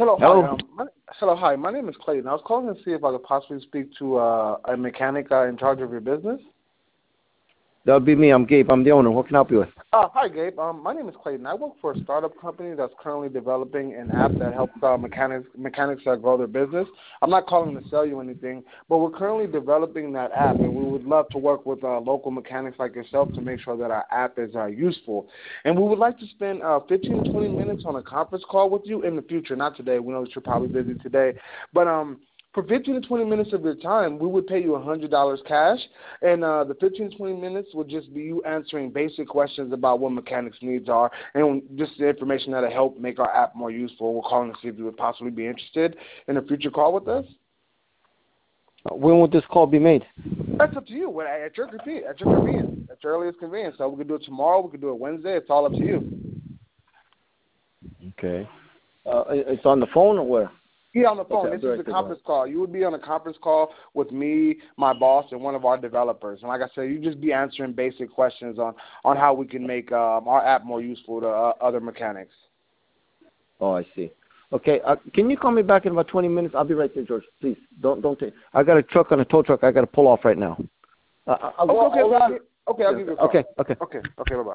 Hello, hi. Hello. Hello, hi. My name is Clayton. I was calling to see if I could possibly speak to a mechanic in charge of your business. That would be me. I'm Gabe. I'm the owner. What can I help you with? Hi, Gabe. My name is Clayton. I work for a startup company that's currently developing an app that helps mechanics grow their business. I'm not calling to sell you anything, but we're currently developing that app, and we would love to work with local mechanics like yourself to make sure that our app is useful. And we would like to spend 15 to 20 minutes on a conference call with you in the future, not today. We know that you're probably busy today, but for 15 to 20 minutes of your time, we would pay you $100 cash, and the 15 to 20 minutes would just be you answering basic questions about what mechanics' needs are and just the information that will help make our app more useful. We're calling to see if you would possibly be interested in a future call with us. When would this call be made? That's up to you. At your convenience, at your earliest convenience. So we could do it tomorrow. We could do it Wednesday. It's all up to you. Okay. It's on the phone or where? Yeah, on the phone. Okay, This is a conference call. You would be on a conference call with me, my boss, and one of our developers. And like I said, you just be answering basic questions on how we can make our app more useful to other mechanics. Oh, I see. Okay. Can you call me back in about 20 minutes? I'll be right there, George. Please, don't take. I got a truck on a tow truck. I got to pull off right now. Okay, I'll give you a call. Okay. Okay, bye-bye.